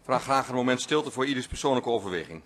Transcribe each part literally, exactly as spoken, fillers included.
Vraag graag een moment stilte voor ieders persoonlijke overweging.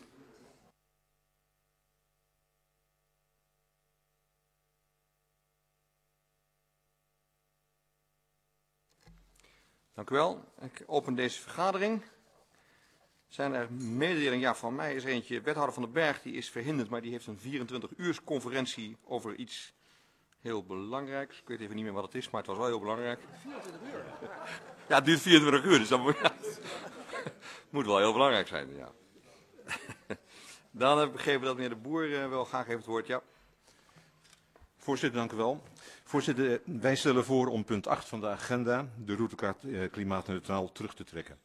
Dank u wel. Ik open deze vergadering. Zijn er mededelingen? Ja, van mij is er eentje. Wethouder Van den Berg, die is verhinderd, maar die heeft een vierentwintig uurs conferentie over iets heel belangrijks. Ik weet even niet meer wat het is, maar het was wel heel belangrijk. vierentwintig uur? Ja, het duurt vierentwintig uur, dus dat moet, ja, moet wel heel belangrijk zijn. Ja. Dan heb ik begrepen dat meneer De Boer uh, wel graag even het woord. Ja. Voorzitter, dank u wel. Voorzitter, wij stellen voor om punt acht van de agenda, de routekaart eh, klimaatneutraal, terug te trekken.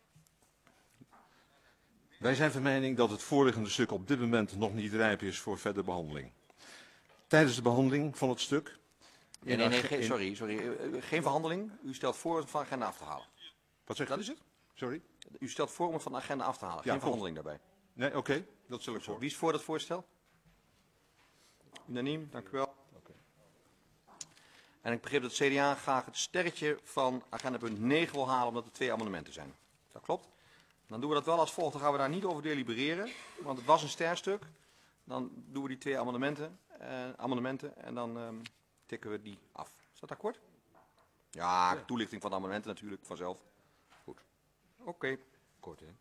Wij zijn van mening dat het voorliggende stuk op dit moment nog niet rijp is voor verdere behandeling. Tijdens de behandeling van het stuk... Nee, nee, nee, geen, sorry, sorry, uh, geen verhandeling. U stelt voor om het van de agenda af te halen. Wat zegt Dat u? is het? Sorry? U stelt voor om het van de agenda af te halen. Ja, geen verhandeling daarbij. Nee, oké, okay, dat stel ik voor. Wie is voor dat voorstel? Unaniem, dank u wel. Okay. En ik begreep dat het C D A graag het sterretje van agenda punt negen wil halen, omdat er twee amendementen zijn. Dat klopt. Dan doen we dat wel als volgt. Dan gaan we daar niet over delibereren, want het was een sterstuk. Dan doen we die twee amendementen, eh, amendementen en dan um, tikken we die af. Is dat akkoord? Ja, ja, toelichting van de amendementen natuurlijk, vanzelf. Goed. Oké. Okay. Kort, hè?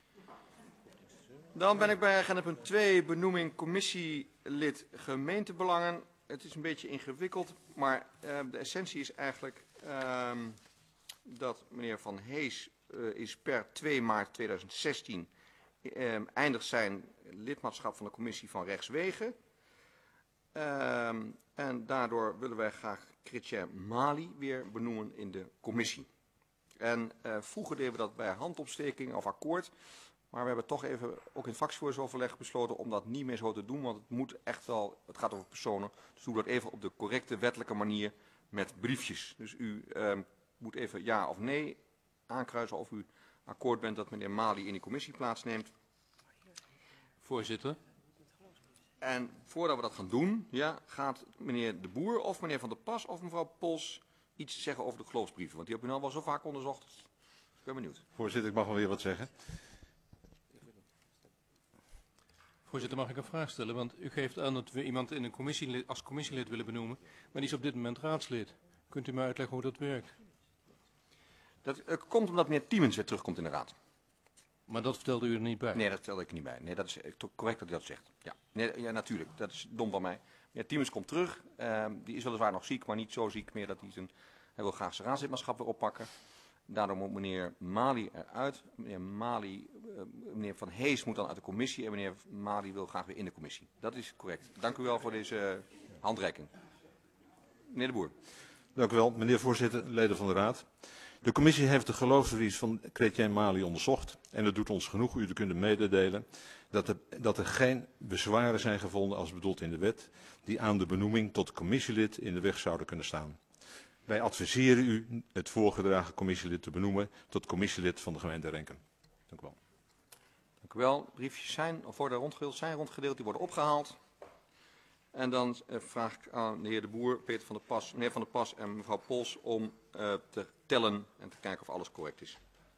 Dan ben ik bij agenda punt twee, benoeming commissielid gemeentebelangen. Het is een beetje ingewikkeld, maar uh, de essentie is eigenlijk uh, dat meneer Van Hees uh, is per twee maart tweeduizend zestien uh, eindigt zijn lidmaatschap van de commissie van rechtswegen. Uh, en daardoor willen wij graag Chrétien Mali weer benoemen in de commissie. En uh, vroeger deden we dat bij handopsteking of akkoord. Maar we hebben toch even, ook in het fractievoorzittenoverleg, besloten om dat niet meer zo te doen. Want het moet echt wel, het gaat over personen. Dus doe dat even op de correcte wettelijke manier met briefjes. Dus u uh, moet even ja of nee aankruisen of u akkoord bent dat meneer Mali in die commissie plaatsneemt. Voorzitter. En voordat we dat gaan doen, ja, gaat meneer De Boer of meneer Van der Pas of mevrouw Pols iets zeggen over de geloofsbrieven. Want die hebben u nou wel zo vaak onderzocht. Ik ben benieuwd. Voorzitter, ik mag wel weer wat zeggen. Voorzitter, mag ik een vraag stellen? Want u geeft aan dat we iemand in een commissielid, als commissielid willen benoemen, maar die is op dit moment raadslid. Kunt u mij uitleggen hoe dat werkt? Dat uh, komt omdat meneer Tiemens weer terugkomt in de raad. Maar dat vertelde u er niet bij? Nee, dat vertelde ik er niet bij. Nee, dat is correct dat u dat zegt. Ja, nee, ja natuurlijk. Dat is dom van mij. Meneer Tiemens komt terug. Uh, die is weliswaar nog ziek, maar niet zo ziek meer dat hij zijn... Hij wil graag zijn raadslidmaatschap weer oppakken. Daardoor moet meneer Mali eruit. Meneer Mali, uh, meneer Van Hees moet dan uit de commissie en meneer Mali wil graag weer in de commissie. Dat is correct. Dank u wel voor deze uh, handreiking. Meneer De Boer. Dank u wel, meneer voorzitter, leden van de raad. De commissie heeft de geloofsbrief van Chrétien Mali onderzocht en het doet ons genoeg u te kunnen mededelen dat er, dat er geen bezwaren zijn gevonden als bedoeld in de wet die aan de benoeming tot commissielid in de weg zouden kunnen staan. Wij adviseren u het voorgedragen commissielid te benoemen tot commissielid van de gemeente Renken. Dank u wel. Dank u wel. Briefjes zijn, of worden rondgedeeld, zijn rondgedeeld, die worden opgehaald. En dan uh, vraag ik aan de heer De Boer, Peter van der Pas, meneer Van der Pas en mevrouw Pols om uh, te tellen en te kijken of alles correct is.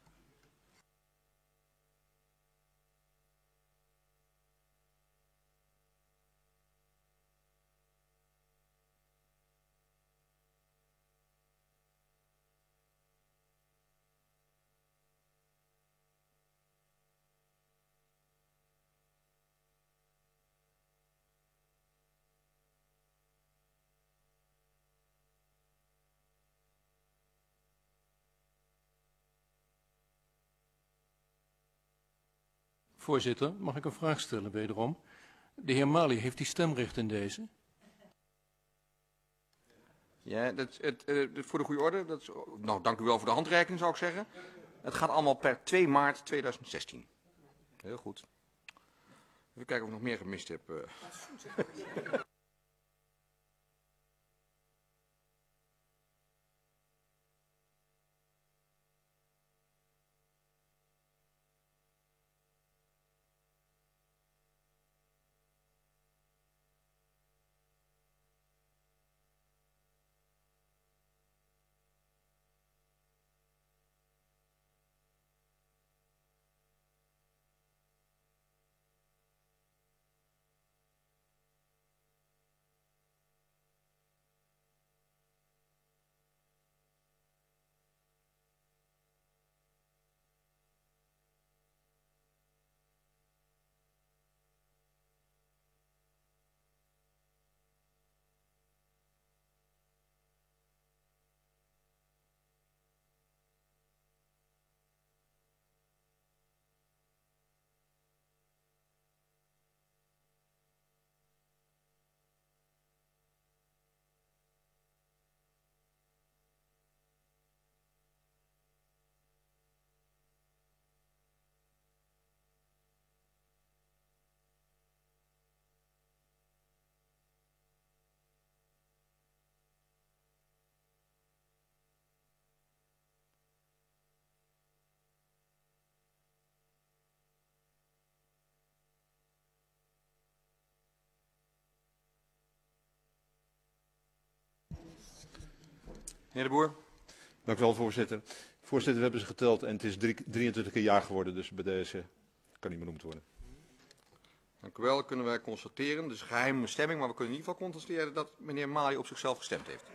Voorzitter, mag ik een vraag stellen wederom? De heer Mali, heeft hij stemrecht in deze? Ja, dat, het, uh, voor de goede orde. Dat is, nou, dank u wel voor de handreiking, zou ik zeggen. Het gaat allemaal per twee maart tweeduizend zestien. Heel goed. Even kijken of ik nog meer gemist heb. Uh. Meneer De Boer. Dank u wel, voorzitter. Voorzitter, we hebben ze geteld en het is drie, drieëntwintig keer jaar geworden, dus bij deze kan niet benoemd worden. Dank u wel. Kunnen wij constateren, dus geheime stemming, maar we kunnen in ieder geval constateren dat meneer Mali op zichzelf gestemd heeft.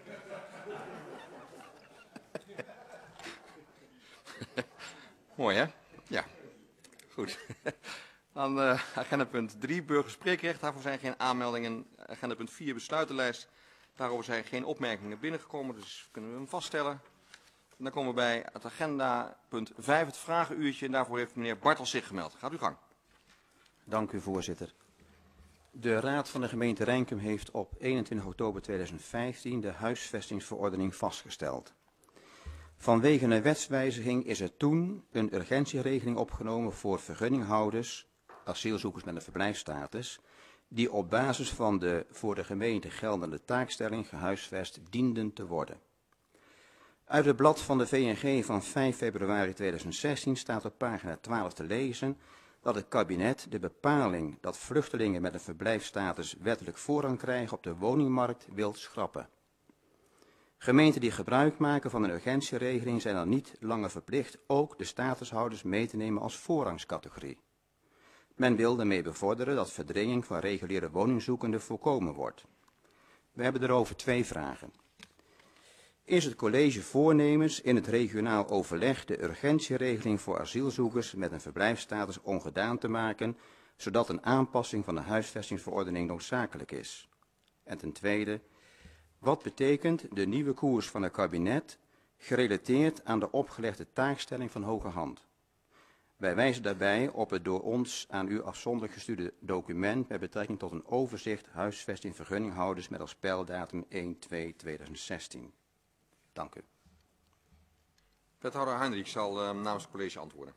Mooi, hè? Ja. Goed. Dan uh, agenda punt drie, burgerspreekrecht. Daarvoor zijn geen aanmeldingen. Agenda punt vier, besluitenlijst. Daarover zijn geen opmerkingen binnengekomen, dus kunnen we hem vaststellen. En dan komen we bij het agenda punt vijf, het vragenuurtje. En daarvoor heeft meneer Bartels zich gemeld. Gaat uw gang. Dank u, voorzitter. De Raad van de gemeente Renkum heeft op eenentwintig oktober tweeduizend vijftien de huisvestingsverordening vastgesteld. Vanwege een wetswijziging is er toen een urgentieregeling opgenomen voor vergunninghouders, asielzoekers met een verblijfsstatus, die op basis van de voor de gemeente geldende taakstelling gehuisvest dienden te worden. Uit het blad van de V N G van vijf februari tweeduizend zestien staat op pagina twaalf te lezen dat het kabinet de bepaling dat vluchtelingen met een verblijfsstatus wettelijk voorrang krijgen op de woningmarkt wil schrappen. Gemeenten die gebruik maken van een urgentieregeling zijn dan niet langer verplicht ook de statushouders mee te nemen als voorrangscategorie. Men wil daarmee bevorderen dat verdringing van reguliere woningzoekenden voorkomen wordt. We hebben erover twee vragen. Is het college voornemens in het regionaal overleg de urgentieregeling voor asielzoekers met een verblijfsstatus ongedaan te maken, zodat een aanpassing van de huisvestingsverordening noodzakelijk is? En ten tweede, wat betekent de nieuwe koers van het kabinet gerelateerd aan de opgelegde taakstelling van hoge hand? Wij wijzen daarbij op het door ons aan u afzonderlijk gestuurde document met betrekking tot een overzicht huisvesting vergunninghouders met als pijldatum één twee tweeduizend zestien. Dank u. Wethouder Heinrich zal uh, namens het college antwoorden.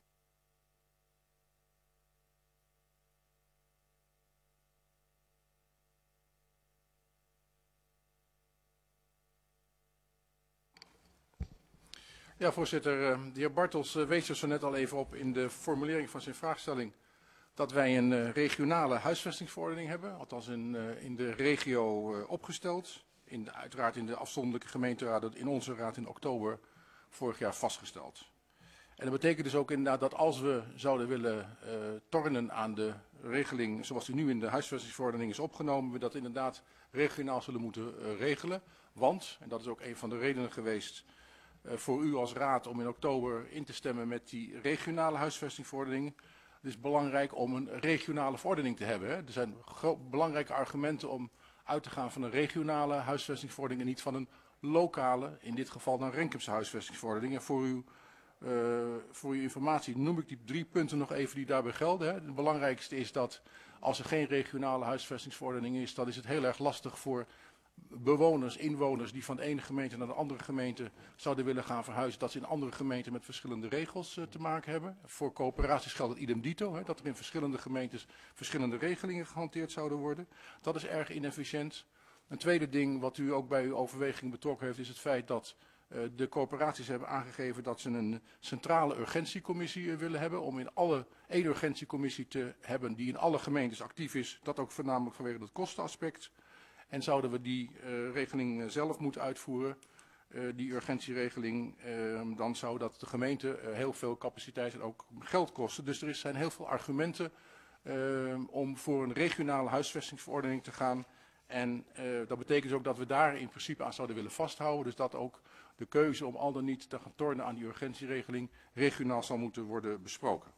Ja, voorzitter. De heer Bartels wees er zo net al even op in de formulering van zijn vraagstelling dat wij een uh, regionale huisvestingsverordening hebben, althans in, uh, in de regio uh, opgesteld. In de, uiteraard in de afzonderlijke gemeenteraad, in onze raad in oktober vorig jaar vastgesteld. En dat betekent dus ook inderdaad dat als we zouden willen uh, tornen aan de regeling zoals die nu in de huisvestingsverordening is opgenomen, we dat inderdaad regionaal zullen moeten uh, regelen. Want, en dat is ook een van de redenen geweest uh, voor u als raad om in oktober in te stemmen met die regionale huisvestingsverordening. Het is belangrijk om een regionale verordening te hebben. Hè. Er zijn belangrijke argumenten om uit te gaan van een regionale huisvestingsverordening en niet van een lokale, in dit geval een Renkumse huisvestingsverordening. En voor uw, uh, voor uw informatie noem ik die drie punten nog even die daarbij gelden. Hè. Het belangrijkste is dat als er geen regionale huisvestingsverordening is, dan is het heel erg lastig voor bewoners, inwoners die van de ene gemeente naar de andere gemeente zouden willen gaan verhuizen, dat ze in andere gemeenten met verschillende regels uh, te maken hebben. Voor coöperaties geldt het idem dito, hè, dat er in verschillende gemeentes verschillende regelingen gehanteerd zouden worden. Dat is erg inefficiënt. Een tweede ding wat u ook bij uw overweging betrokken heeft, is het feit dat uh, de coöperaties hebben aangegeven dat ze een centrale urgentiecommissie uh, willen hebben, om in alle één urgentiecommissie te hebben die in alle gemeentes actief is, dat ook voornamelijk vanwege het kostenaspect. En zouden we die uh, regeling zelf moeten uitvoeren, uh, die urgentieregeling, uh, dan zou dat de gemeente uh, heel veel capaciteit en ook geld kosten. Dus er is, zijn heel veel argumenten uh, om voor een regionale huisvestingsverordening te gaan. En uh, dat betekent ook dat we daar in principe aan zouden willen vasthouden. Dus dat ook de keuze om al dan niet te gaan tornen aan die urgentieregeling regionaal zal moeten worden besproken.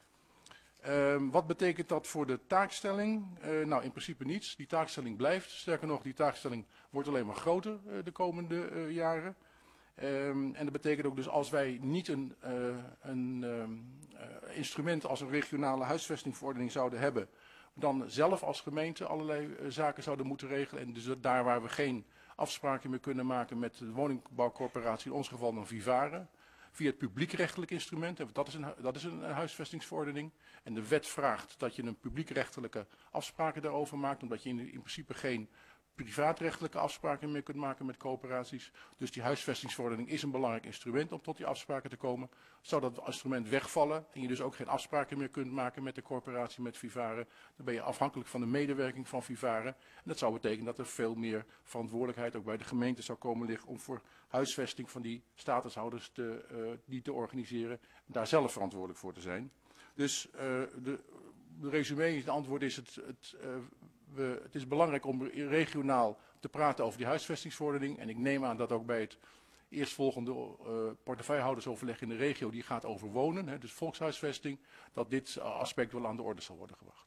Uh, wat betekent dat voor de taakstelling? Uh, nou, in principe niets. Die taakstelling blijft. Sterker nog, die taakstelling wordt alleen maar groter uh, de komende uh, jaren. Um, en dat betekent ook dus als wij niet een, uh, een uh, instrument als een regionale huisvestingverordening zouden hebben, dan zelf als gemeente allerlei uh, zaken zouden moeten regelen. En dus daar waar we geen afspraken meer kunnen maken met de woningbouwcorporatie, in ons geval dan Vivare, via het publiekrechtelijk instrument, dat is, een, dat is een huisvestingsverordening. En de wet vraagt dat je een publiekrechtelijke afspraken daarover maakt, omdat je in, in principe geen privaatrechtelijke afspraken mee kunt maken met coöperaties. Dus die huisvestingsverordening is een belangrijk instrument om tot die afspraken te komen. Zou dat instrument wegvallen en je dus ook geen afspraken meer kunt maken met de corporatie, met Vivare, dan ben je afhankelijk van de medewerking van Vivare. En dat zou betekenen dat er veel meer verantwoordelijkheid ook bij de gemeente zou komen liggen om voor huisvesting van die statushouders te, uh, die te organiseren en daar zelf verantwoordelijk voor te zijn. Dus uh, de, de resume, het antwoord is het, het uh, We, het is belangrijk om regionaal te praten over die huisvestingsverordening. En ik neem aan dat ook bij het eerstvolgende uh, portefeuillehoudersoverleg in de regio, die gaat over wonen, hè, dus volkshuisvesting, dat dit aspect wel aan de orde zal worden gebracht.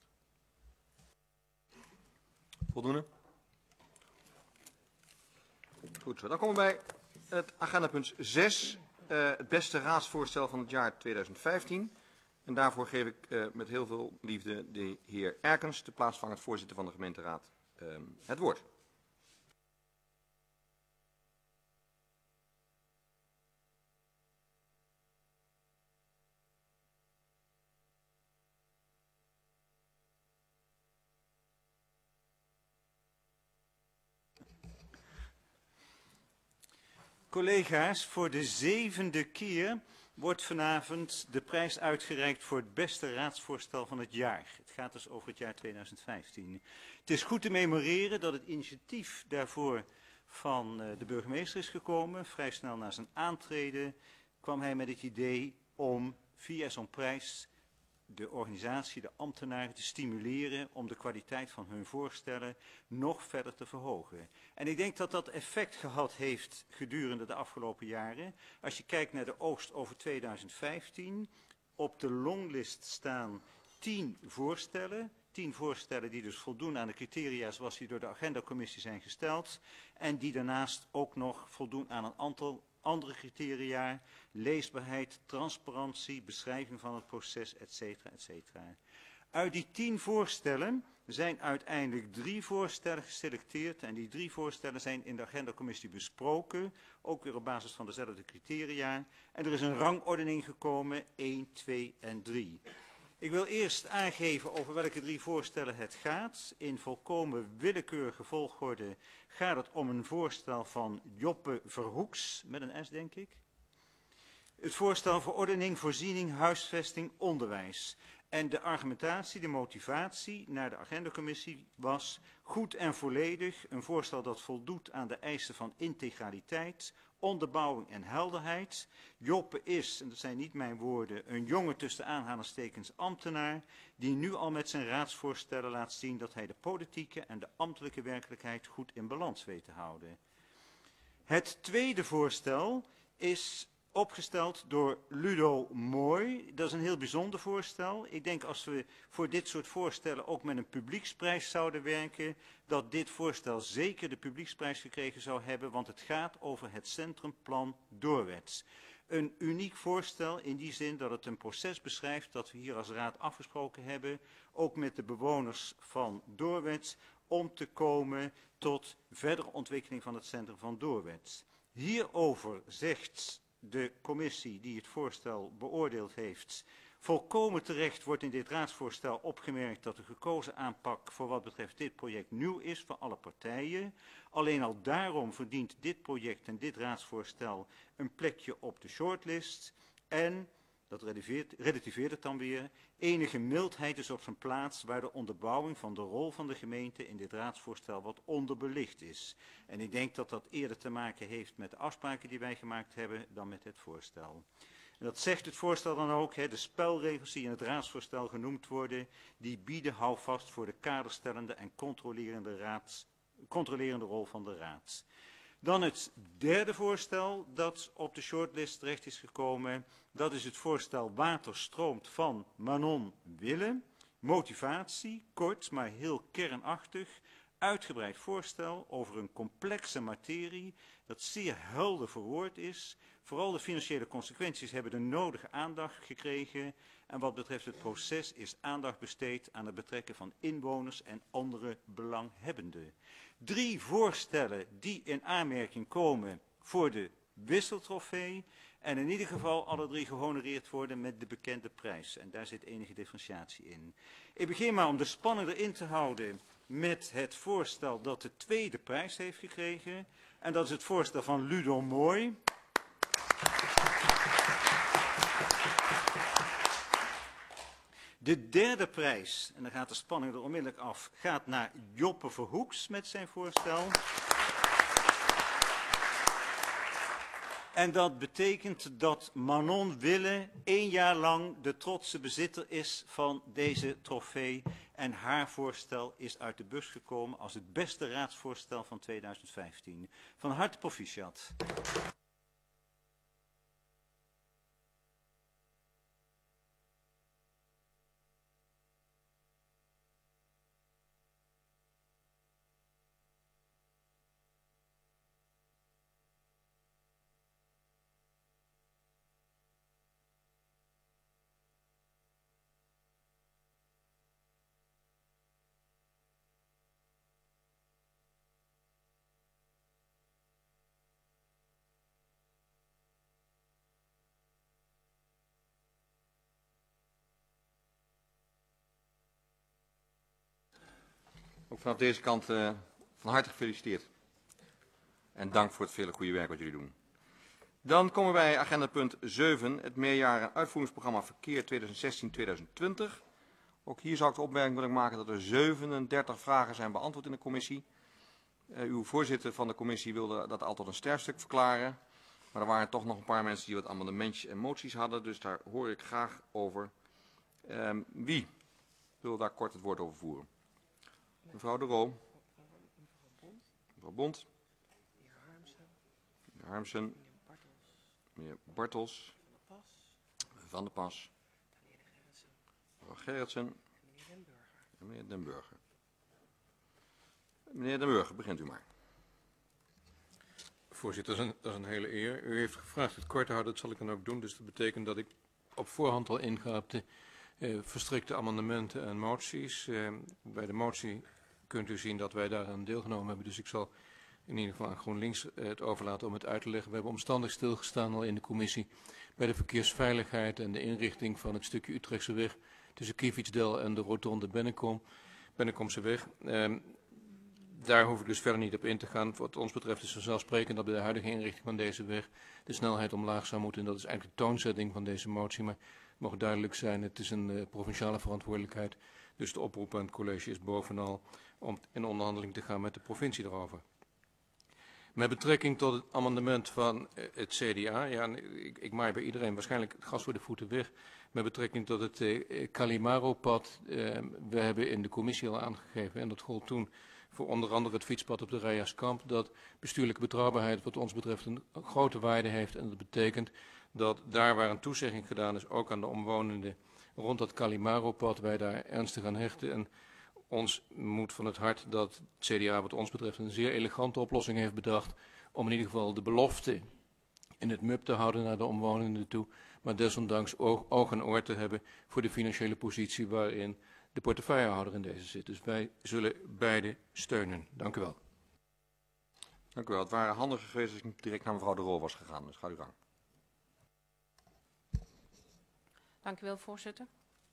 Voldoende? Goed zo, dan komen we bij het agendapunt zes, uh, het beste raadsvoorstel van het jaar tweeduizend vijftien. En daarvoor geef ik uh, met heel veel liefde de heer Erkens, de plaatsvangend voorzitter van de gemeenteraad, uh, het woord. Collega's, voor de zevende keer wordt vanavond de prijs uitgereikt voor het beste raadsvoorstel van het jaar. Het gaat dus over het jaar tweeduizend vijftien. Het is goed te memoreren dat het initiatief daarvoor van de burgemeester is gekomen. Vrij snel na zijn aantreden kwam hij met het idee om via zo'n prijs de organisatie, de ambtenaren te stimuleren om de kwaliteit van hun voorstellen nog verder te verhogen. En ik denk dat dat effect gehad heeft gedurende de afgelopen jaren. Als je kijkt naar de oogst over tweeduizend vijftien, op de longlist staan tien voorstellen. Tien voorstellen die dus voldoen aan de criteria zoals die door de agendacommissie zijn gesteld. En die daarnaast ook nog voldoen aan een aantal andere criteria, leesbaarheid, transparantie, beschrijving van het proces, et cetera, et cetera. Uit die tien voorstellen zijn uiteindelijk drie voorstellen geselecteerd en die drie voorstellen zijn in de agendacommissie besproken, ook weer op basis van dezelfde criteria. En er is een rangordening gekomen, één, twee en drie. Ik wil eerst aangeven over welke drie voorstellen het gaat. In volkomen willekeurige volgorde gaat het om een voorstel van Joppe Verhoeks, met een S denk ik. Het voorstel verordening, voorziening, huisvesting, onderwijs. En de argumentatie, de motivatie naar de agendacommissie was goed en volledig een voorstel dat voldoet aan de eisen van integraliteit, onderbouwing en helderheid. Joppe is, en dat zijn niet mijn woorden, een jonge tussen aanhalingstekens ambtenaar die nu al met zijn raadsvoorstellen laat zien dat hij de politieke en de ambtelijke werkelijkheid goed in balans weet te houden. Het tweede voorstel is opgesteld door Ludo Mooi. Dat is een heel bijzonder voorstel. Ik denk als we voor dit soort voorstellen ook met een publieksprijs zouden werken, dat dit voorstel zeker de publieksprijs gekregen zou hebben, want het gaat over het centrumplan Doorwerth. Een uniek voorstel in die zin dat het een proces beschrijft dat we hier als raad afgesproken hebben, ook met de bewoners van Doorwerth, om te komen tot verdere ontwikkeling van het centrum van Doorwerth. Hierover zegt de commissie die het voorstel beoordeeld heeft, volkomen terecht wordt in dit raadsvoorstel opgemerkt dat de gekozen aanpak voor wat betreft dit project nieuw is voor alle partijen. Alleen al daarom verdient dit project en dit raadsvoorstel een plekje op de shortlist. En, dat relativeert, relativeert het dan weer, enige mildheid is op zijn plaats waar de onderbouwing van de rol van de gemeente in dit raadsvoorstel wat onderbelicht is. En ik denk dat dat eerder te maken heeft met de afspraken die wij gemaakt hebben dan met het voorstel. En dat zegt het voorstel dan ook, hè, de spelregels die in het raadsvoorstel genoemd worden, die bieden houvast voor de kaderstellende en controlerende, raads, controlerende rol van de raad. Dan het derde voorstel dat op de shortlist terecht is gekomen. Dat is het voorstel Water stroomt van Manon Wille. Motivatie, kort maar heel kernachtig. Uitgebreid voorstel over een complexe materie dat zeer helder verwoord is. Vooral de financiële consequenties hebben de nodige aandacht gekregen. En wat betreft het proces is aandacht besteed aan het betrekken van inwoners en andere belanghebbenden. Drie voorstellen die in aanmerking komen voor de wisseltrofee en in ieder geval alle drie gehonoreerd worden met de bekende prijs. En daar zit enige differentiatie in. Ik begin maar om de spanning erin te houden met het voorstel dat de tweede prijs heeft gekregen. En dat is het voorstel van Ludo Mooi. De derde prijs, en dan gaat de spanning er onmiddellijk af, gaat naar Joppe Verhoeks met zijn voorstel. En dat betekent dat Manon Wille één jaar lang de trotse bezitter is van deze trofee. En haar voorstel is uit de bus gekomen als het beste raadsvoorstel van tweeduizend vijftien. Van harte proficiat. Ook vanaf deze kant uh, van harte gefeliciteerd. En dank voor het vele goede werk wat jullie doen. Dan komen wij bij agenda punt zeven, het meerjaren uitvoeringsprogramma verkeer tweeduizend zestien tweeduizend twintig. Ook hier zou ik de opmerking willen maken dat er zevenendertig vragen zijn beantwoord in de commissie. Uh, uw voorzitter van de commissie wilde dat al tot een sterfstuk verklaren. Maar er waren toch nog een paar mensen die wat amendementjes en moties hadden, dus daar hoor ik graag over. Uh, wie wil daar kort het woord over voeren? Mevrouw De Roo. Mevrouw Bond. Meneer Harmsen. Meneer Bartels. Van der Pas. Mevrouw Gerritsen. En meneer Den Burger. Meneer Den Burger, begint u maar. Voorzitter, dat is, een, dat is een hele eer. U heeft gevraagd het kort te houden, dat zal ik dan ook doen. Dus dat betekent dat ik op voorhand al inga op de uh, verstrikte amendementen en moties. Uh, bij de motie kunt u zien dat wij daaraan deelgenomen hebben. Dus ik zal in ieder geval aan GroenLinks het overlaten om het uit te leggen. We hebben omstandig stilgestaan al in de commissie bij de verkeersveiligheid en de inrichting van het stukje Utrechtse weg tussen Kievitsdel en de rotonde Bennekom, Bennekomse weg. Um, daar hoef ik dus verder niet op in te gaan. Wat ons betreft is vanzelfsprekend dat bij de huidige inrichting van deze weg de snelheid omlaag zou moeten. En dat is eigenlijk de toonzetting van deze motie. Maar het mag duidelijk zijn, het is een uh, provinciale verantwoordelijkheid. Dus de oproep aan het college is bovenal om in onderhandeling te gaan met de provincie daarover. Met betrekking tot het amendement van het C D A, ja, ik, ik maai bij iedereen waarschijnlijk het gas voor de voeten weg. Met betrekking tot het eh, Calimaro-pad, eh, we hebben in de commissie al aangegeven, en dat gold toen voor onder andere het fietspad op de Rijaskamp, dat bestuurlijke betrouwbaarheid wat ons betreft een grote waarde heeft. En dat betekent dat daar waar een toezegging gedaan is, ook aan de omwonenden rond dat Calimaro-pad, wij daar ernstig aan hechten. En ons moet van het hart dat het C D A wat ons betreft een zeer elegante oplossing heeft bedacht om in ieder geval de belofte in het M U P te houden naar de omwonenden toe, maar desondanks oog, oog en oor te hebben voor de financiële positie waarin de portefeuillehouder in deze zit. Dus wij zullen beide steunen. Dank u wel. Dank u wel. Het waren handiger geweest als ik niet direct naar mevrouw De Roo was gegaan. Dus ga u gang. Dank u wel, voorzitter.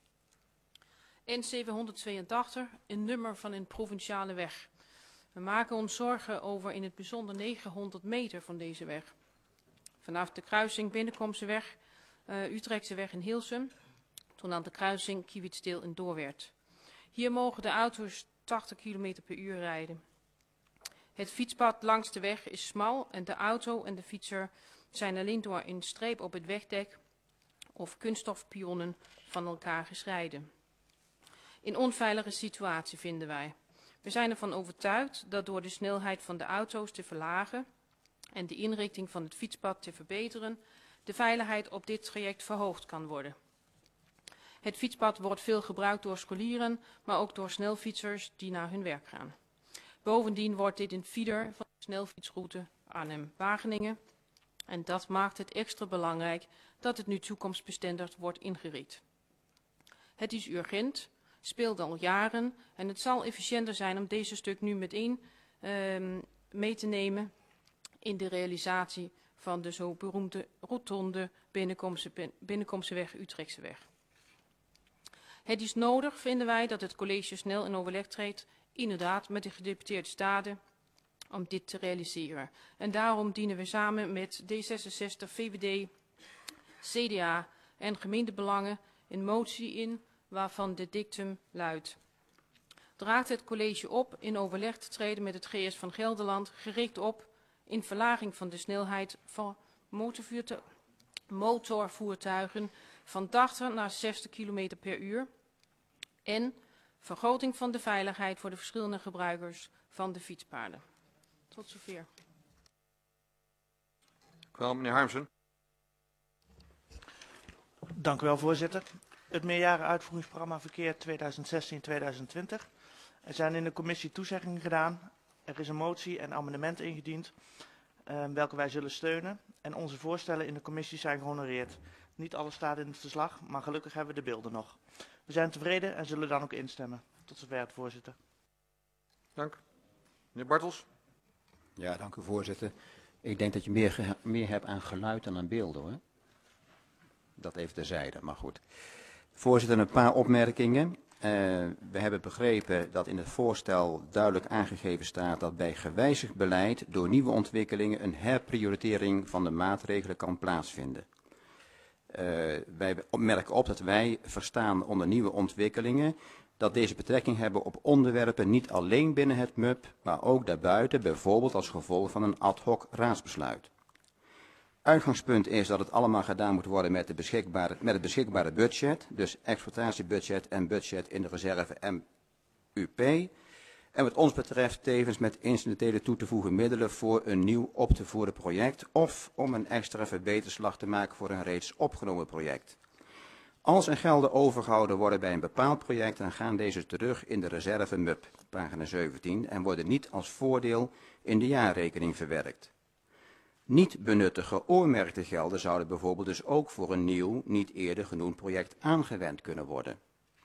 N zevenhonderdtweeëntachtig, een nummer van een provinciale weg. We maken ons zorgen over in het bijzonder negenhonderd meter van deze weg. Vanaf de kruising Binnenkomseweg, uh, Utrechtseweg in Hilsum, tot aan de kruising Kievitsdeel in Doorwerth. Hier mogen de auto's tachtig kilometer per uur rijden. Het fietspad langs de weg is smal en de auto en de fietser zijn alleen door een streep op het wegdek of kunststofpionnen van elkaar gescheiden. In onveilige situatie vinden wij. We zijn ervan overtuigd dat door de snelheid van de auto's te verlagen en de inrichting van het fietspad te verbeteren, de veiligheid op dit traject verhoogd kan worden. Het fietspad wordt veel gebruikt door scholieren, maar ook door snelfietsers die naar hun werk gaan. Bovendien wordt dit een feeder van de snelfietsroute Arnhem-Wageningen. En dat maakt het extra belangrijk dat het nu toekomstbestendig wordt ingericht. Het is urgent, speelt al jaren en het zal efficiënter zijn om deze stuk nu meteen uh, mee te nemen in de realisatie van de zo beroemde rotonde Binnenkomse, Binnenkomseweg, Utrechtseweg. Het is nodig, vinden wij, dat het college snel in overleg treedt inderdaad met de gedeputeerde staten om dit te realiseren. En daarom dienen we samen met D zesenzestig, V V D, C D A en gemeentebelangen een motie in waarvan de dictum luidt: draagt het college op in overleg te treden met het G S van Gelderland gericht op in verlaging van de snelheid van motorvoertuigen van tachtig naar zestig kilometer per uur en vergroting van de veiligheid voor de verschillende gebruikers van de fietspaden. Tot zover. Dank u wel, meneer Harmsen. Dank u wel, voorzitter. Het meerjaren uitvoeringsprogramma verkeer tweeduizend zestien tot tweeduizend twintig. Er zijn in de commissie toezeggingen gedaan. Er is een motie en amendement ingediend, uh, welke wij zullen steunen. En onze voorstellen in de commissie zijn gehonoreerd. Niet alles staat in het verslag, maar gelukkig hebben we de beelden nog. We zijn tevreden en zullen dan ook instemmen. Tot zover het voorzitter. Dank. Meneer Bartels. Ja, dank u voorzitter. Ik denk dat je meer, ge- meer hebt aan geluid dan aan beelden, hoor. Dat even terzijde, maar goed. Voorzitter, een paar opmerkingen. Uh, we hebben begrepen dat in het voorstel duidelijk aangegeven staat dat bij gewijzigd beleid door nieuwe ontwikkelingen een herprioritering van de maatregelen kan plaatsvinden. Uh, wij merken op dat wij verstaan onder nieuwe ontwikkelingen dat deze betrekking hebben op onderwerpen niet alleen binnen het M U P, maar ook daarbuiten, bijvoorbeeld als gevolg van een ad hoc raadsbesluit. Uitgangspunt is dat het allemaal gedaan moet worden met, de beschikbare, met het beschikbare budget, dus exploitatiebudget en budget in de reserve M U P. En wat ons betreft tevens met incidentele toe te voegen middelen voor een nieuw op te voeren project of om een extra verbeterslag te maken voor een reeds opgenomen project. Als er gelden overgehouden worden bij een bepaald project, dan gaan deze terug in de reserve M U P, pagina zeventien, en worden niet als voordeel in de jaarrekening verwerkt. Niet benutte geoormerkte gelden zouden bijvoorbeeld dus ook voor een nieuw, niet eerder genoemd project aangewend kunnen worden.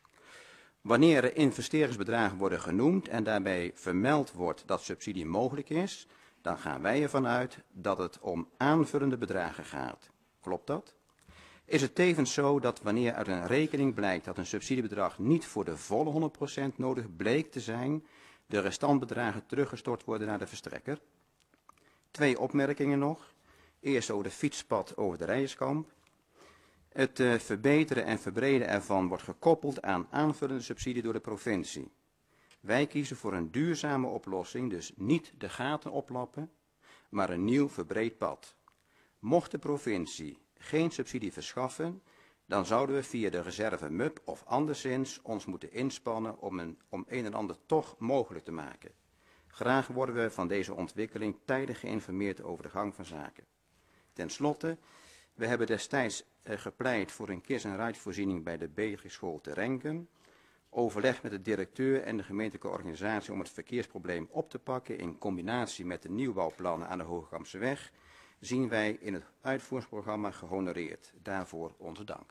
Wanneer er investeringsbedragen worden genoemd en daarbij vermeld wordt dat subsidie mogelijk is, dan gaan wij ervan uit dat het om aanvullende bedragen gaat. Klopt dat? Is het tevens zo dat wanneer uit een rekening blijkt dat een subsidiebedrag niet voor de volle honderd procent nodig bleek te zijn, de restantbedragen teruggestort worden naar de verstrekker? Twee opmerkingen nog. Eerst over de fietspad over de Rijerskamp. Het uh, verbeteren en verbreden ervan wordt gekoppeld aan aanvullende subsidie door de provincie. Wij kiezen voor een duurzame oplossing, dus niet de gaten oplappen, maar een nieuw verbreed pad. Mocht de provincie geen subsidie verschaffen, dan zouden we via de reserve M U P of anderszins ons moeten inspannen om een, om een en ander toch mogelijk te maken. Graag worden we van deze ontwikkeling tijdig geïnformeerd over de gang van zaken. Ten slotte, we hebben destijds eh, gepleit voor een kiss-en-ride-voorziening bij de Begerschool te Renkum. Overleg met de directeur en de gemeentelijke organisatie om het verkeersprobleem op te pakken in combinatie met de nieuwbouwplannen aan de Hoogekampseweg zien wij in het uitvoeringsprogramma gehonoreerd. Daarvoor onze dank.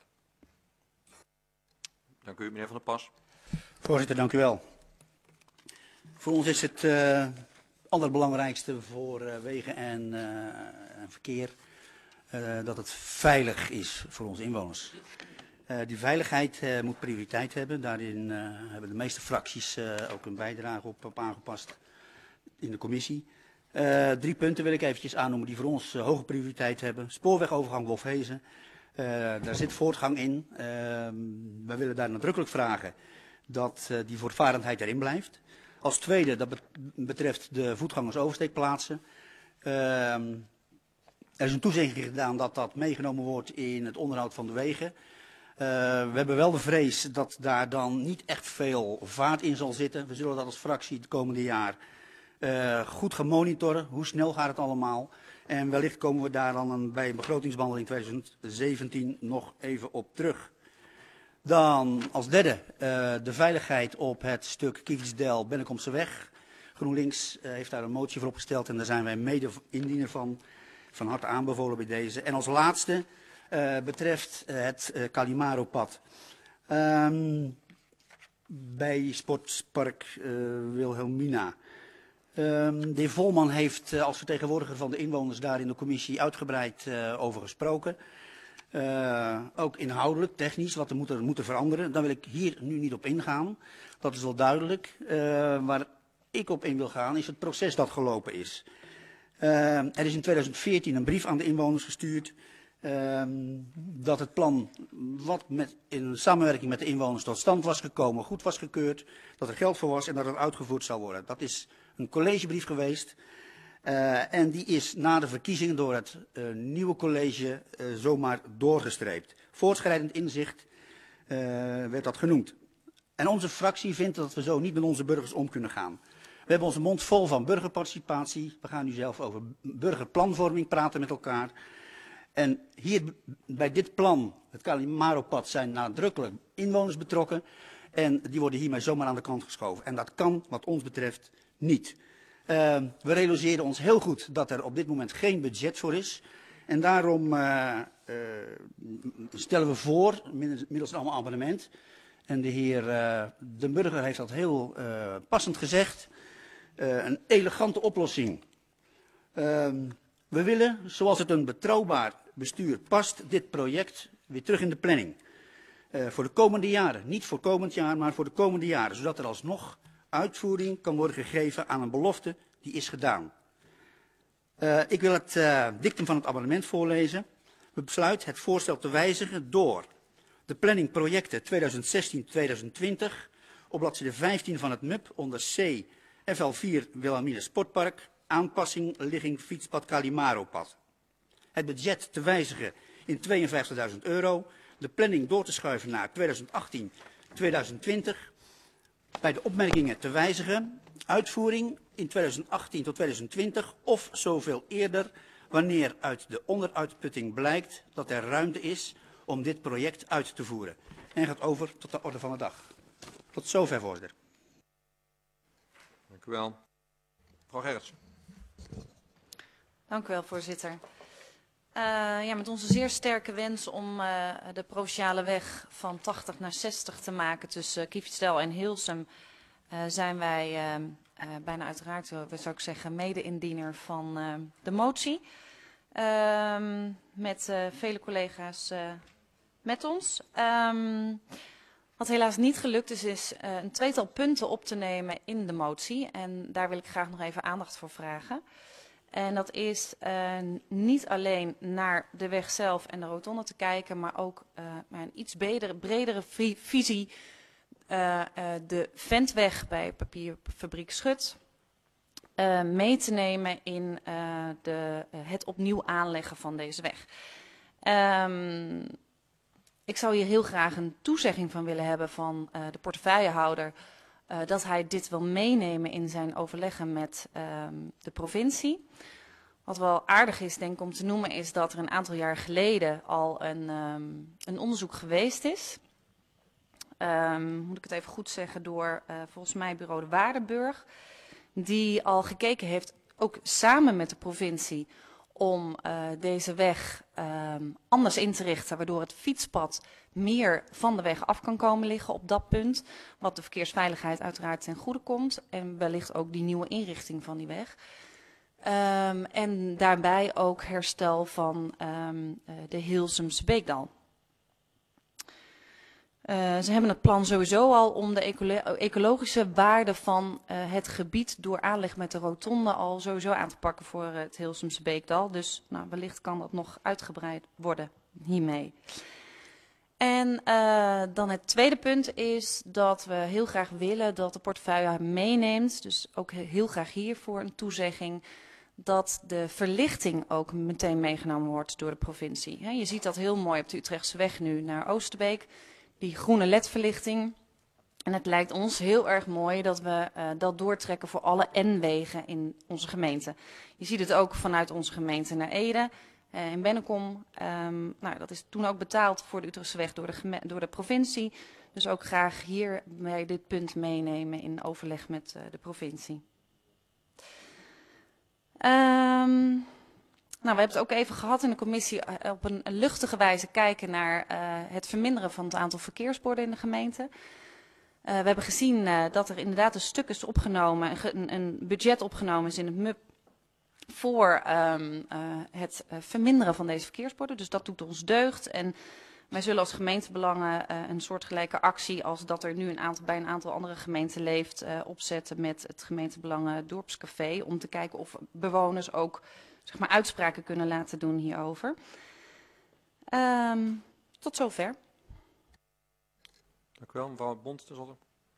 Dank u, meneer Van der Pas. Voorzitter, dank u wel. Voor ons is het uh, allerbelangrijkste voor uh, wegen en, uh, en verkeer uh, dat het veilig is voor onze inwoners. Uh, die veiligheid uh, moet prioriteit hebben. Daarin uh, hebben de meeste fracties uh, ook een bijdrage op, op aangepast in de commissie. Uh, drie punten wil ik eventjes aannoemen die voor ons uh, hoge prioriteit hebben. Spoorwegovergang Wolfhezen. Uh, daar zit voortgang in. Uh, wij willen daar nadrukkelijk vragen dat uh, die voortvarendheid erin blijft. Als tweede, dat betreft de voetgangersoversteekplaatsen. Uh, er is een toezegging gedaan dat dat meegenomen wordt in het onderhoud van de wegen. Uh, we hebben wel de vrees dat daar dan niet echt veel vaart in zal zitten. We zullen dat als fractie het komende jaar uh, goed gaan monitoren. Hoe snel gaat het allemaal? En wellicht komen we daar dan een, bij een begrotingsbehandeling tweeduizend zeventien nog even op terug. Dan als derde uh, de veiligheid op het stuk Kievitsdel-Bennekomseweg. GroenLinks uh, heeft daar een motie voor opgesteld en daar zijn wij mede indiener van. Van harte aanbevolen bij deze. En als laatste uh, betreft uh, het uh, Calimaro-pad. Um, bij Sportpark uh, Wilhelmina. Um, de heer Volman heeft uh, als vertegenwoordiger van de inwoners daar in de commissie uitgebreid uh, over gesproken. Uh, ook inhoudelijk, technisch, wat er moet, er moet er veranderen. Daar wil ik hier nu niet op ingaan. Dat is wel duidelijk. Uh, waar ik op in wil gaan is het proces dat gelopen is. Uh, er is in tweeduizend veertien een brief aan de inwoners gestuurd. Uh, dat het plan wat met, in samenwerking met de inwoners tot stand was gekomen, goed was gekeurd. Dat er geld voor was en dat het uitgevoerd zou worden. Dat is een collegebrief geweest. Uh, en die is na de verkiezingen door het uh, nieuwe college uh, zomaar doorgestreept. Voortschrijdend inzicht uh, werd dat genoemd. En onze fractie vindt dat we zo niet met onze burgers om kunnen gaan. We hebben onze mond vol van burgerparticipatie. We gaan nu zelf over burgerplanvorming praten met elkaar. En hier bij dit plan, het Calimaro-pad, zijn nadrukkelijk inwoners betrokken. En die worden hiermee zomaar aan de kant geschoven. En dat kan wat ons betreft niet. Uh, we realiseren ons heel goed dat er op dit moment geen budget voor is. En daarom uh, uh, stellen we voor, middels een allemaal abonnement. En de heer uh, Den Burger heeft dat heel uh, passend gezegd. Uh, een elegante oplossing. Uh, we willen, zoals het een betrouwbaar bestuur past, dit project weer terug in de planning. Uh, voor de komende jaren. Niet voor komend jaar, maar voor de komende jaren. Zodat er alsnog uitvoering kan worden gegeven aan een belofte die is gedaan. Uh, ik wil het uh, dictum van het amendement voorlezen. We besluiten het voorstel te wijzigen door de planning projecten tweeduizend zestien tot tweeduizend twintig op bladzijde vijftien van het M U P onder C F L vier Wilhelmina Sportpark, aanpassing ligging fietspad Calimaro-pad. Het budget te wijzigen in tweeënvijftigduizend euro, de planning door te schuiven naar tweeduizend achttien tot tweeduizend twintig. Bij de opmerkingen te wijzigen, uitvoering in tweeduizend achttien tot tweeduizend twintig of zoveel eerder wanneer uit de onderuitputting blijkt dat er ruimte is om dit project uit te voeren. En gaat over tot de orde van de dag. Tot zover, voorzitter. Dank u wel. Mevrouw Gerrits. Dank u wel, voorzitter. Uh, ja, met onze zeer sterke wens om uh, de provinciale weg van tachtig naar zestig te maken tussen uh, Kievitsdel en Hilsum uh, zijn wij uh, uh, bijna uiteraard, uh, zou ik zeggen, mede-indiener van uh, de motie. Uh, met uh, vele collega's uh, met ons. Um, wat helaas niet gelukt is, is uh, een tweetal punten op te nemen in de motie. En daar wil ik graag nog even aandacht voor vragen. En dat is uh, niet alleen naar de weg zelf en de rotonde te kijken, maar ook uh, naar een iets bredere, bredere visie. Uh, uh, de Ventweg bij papierfabriek Schut uh, mee te nemen in uh, de, uh, het opnieuw aanleggen van deze weg. Um, ik zou hier heel graag een toezegging van willen hebben van uh, de portefeuillehouder. Uh, dat hij dit wil meenemen in zijn overleggen met um, de provincie. Wat wel aardig is, denk ik, om te noemen, is dat er een aantal jaar geleden al een, um, een onderzoek geweest is. Um, moet ik het even goed zeggen, door uh, volgens mij bureau de Waardenburg. Die al gekeken heeft, ook samen met de provincie, om uh, deze weg um, anders in te richten, waardoor het fietspad meer van de weg af kan komen liggen op dat punt. Wat de verkeersveiligheid uiteraard ten goede komt. En wellicht ook die nieuwe inrichting van die weg. Um, en daarbij ook herstel van um, uh, de Hilsumse Beekdal. Uh, ze hebben het plan sowieso al om de ecolo ecologische waarde van uh, het gebied door aanleg met de rotonde al sowieso aan te pakken voor uh, het Hilsumse Beekdal. Dus nou, wellicht kan dat nog uitgebreid worden hiermee. En uh, dan het tweede punt is dat we heel graag willen dat de portefeuille meeneemt, dus ook heel graag hiervoor een toezegging, dat de verlichting ook meteen meegenomen wordt door de provincie. He, je ziet dat heel mooi op de Utrechtse weg nu naar Oosterbeek, die groene ledverlichting. En het lijkt ons heel erg mooi dat we uh, dat doortrekken voor alle N-wegen in onze gemeente. Je ziet het ook vanuit onze gemeente naar Ede. Uh, in Bennekom, um, nou, dat is toen ook betaald voor de Utrechtse weg door de, door de provincie. Dus ook graag hier bij dit punt meenemen in overleg met uh, de provincie. Um, nou, we hebben het ook even gehad in de commissie uh, op een, een luchtige wijze kijken naar uh, het verminderen van het aantal verkeersborden in de gemeente. Uh, we hebben gezien uh, dat er inderdaad een stuk is opgenomen, een, een budget opgenomen is in het M U P. voor um, uh, het uh, verminderen van deze verkeersborden. Dus dat doet ons deugd. En wij zullen als gemeentebelangen uh, een soortgelijke actie als dat er nu een aantal, bij een aantal andere gemeenten leeft uh, opzetten met het gemeentebelangen dorpscafé. Om te kijken of bewoners ook zeg maar, uitspraken kunnen laten doen hierover. Um, tot zover. Dank u wel, mevrouw Bont, tenslotte.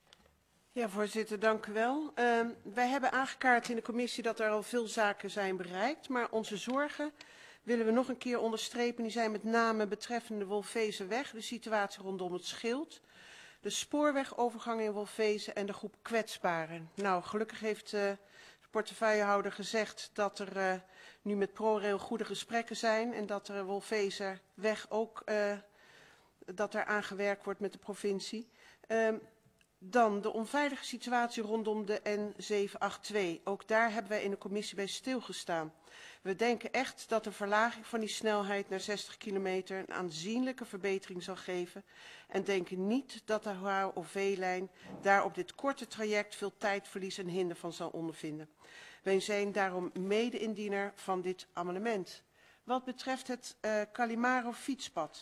Ja, voorzitter, dank u wel. Uh, wij hebben aangekaart in de commissie dat er al veel zaken zijn bereikt, maar onze zorgen willen we nog een keer onderstrepen. Die zijn met name betreffende de Wolfezenweg, de situatie rondom het schild, de spoorwegovergang in Wolfezen en de groep kwetsbaren. Nou, gelukkig heeft uh, de portefeuillehouder gezegd dat er uh, nu met ProRail goede gesprekken zijn en dat er Wolfezenweg ook uh, dat er aan gewerkt wordt met de provincie. Uh, Dan de onveilige situatie rondom de N zevenhonderdtweeëntachtig. Ook daar hebben wij in de commissie bij stilgestaan. We denken echt dat de verlaging van die snelheid naar zestig kilometer een aanzienlijke verbetering zal geven. En denken niet dat de H O V-lijn daar op dit korte traject veel tijdverlies en hinder van zal ondervinden. Wij zijn daarom mede-indiener van dit amendement. Wat betreft het uh, Calimaro fietspad.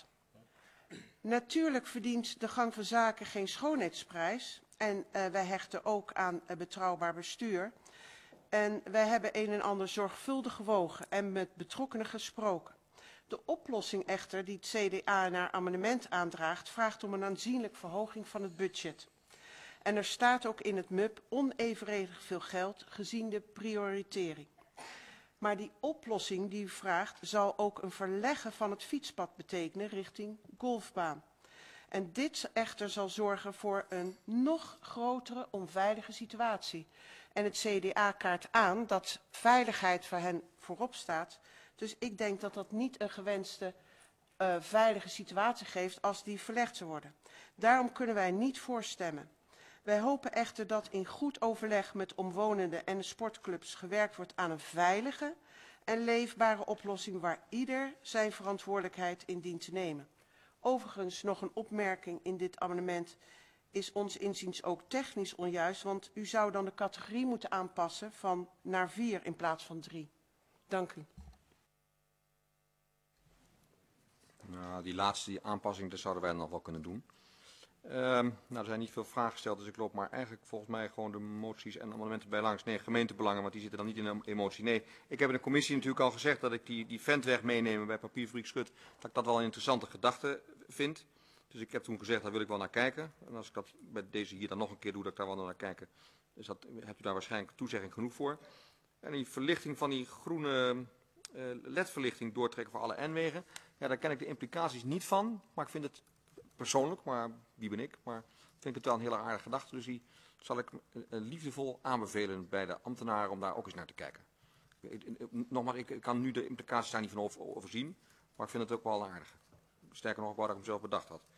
Natuurlijk verdient de gang van zaken geen schoonheidsprijs en uh, wij hechten ook aan uh, betrouwbaar bestuur. En wij hebben een en ander zorgvuldig gewogen en met betrokkenen gesproken. De oplossing echter die het C D A naar amendement aandraagt vraagt om een aanzienlijke verhoging van het budget. En er staat ook in het M U P onevenredig veel geld gezien de prioritering. Maar die oplossing die u vraagt zal ook een verleggen van het fietspad betekenen richting golfbaan. En dit echter zal zorgen voor een nog grotere onveilige situatie. En het C D A kaart aan dat veiligheid voor hen voorop staat. Dus ik denk dat dat niet een gewenste uh, veilige situatie geeft als die verlegd zou worden. Daarom kunnen wij niet voorstemmen. Wij hopen echter dat in goed overleg met omwonenden en de sportclubs gewerkt wordt aan een veilige en leefbare oplossing waar ieder zijn verantwoordelijkheid in dient te nemen. Overigens nog een opmerking in dit amendement is ons inziens ook technisch onjuist, want u zou dan de categorie moeten aanpassen van naar vier in plaats van drie. Dank u. Nou, die laatste die aanpassing, dat zouden wij nog wel kunnen doen. Um, nou, er zijn niet veel vragen gesteld, dus ik loop maar eigenlijk volgens mij gewoon de moties en amendementen bij langs. Nee, gemeentebelangen, want die zitten dan niet in de emotie. Nee, ik heb in de commissie natuurlijk al gezegd dat ik die, die ventweg meenemen bij Papierfabriek Schut, dat ik dat wel een interessante gedachte vind. Dus ik heb toen gezegd, daar wil ik wel naar kijken. En als ik dat bij deze hier dan nog een keer doe, dat ik daar wel naar kijken, dus dat, hebt u daar waarschijnlijk toezegging genoeg voor. En die verlichting van die groene uh, L E D-verlichting doortrekken voor alle N-wegen, ja, daar ken ik de implicaties niet van, maar ik vind het persoonlijk, maar wie ben ik, maar vind ik het wel een hele aardige gedachte. Dus die zal ik uh, liefdevol aanbevelen bij de ambtenaren om daar ook eens naar te kijken. Ik, ik, nogmaals, ik, ik kan nu de implicaties daar niet van over, overzien, maar ik vind het ook wel aardig. Sterker nog, waar ik hem zelf bedacht had.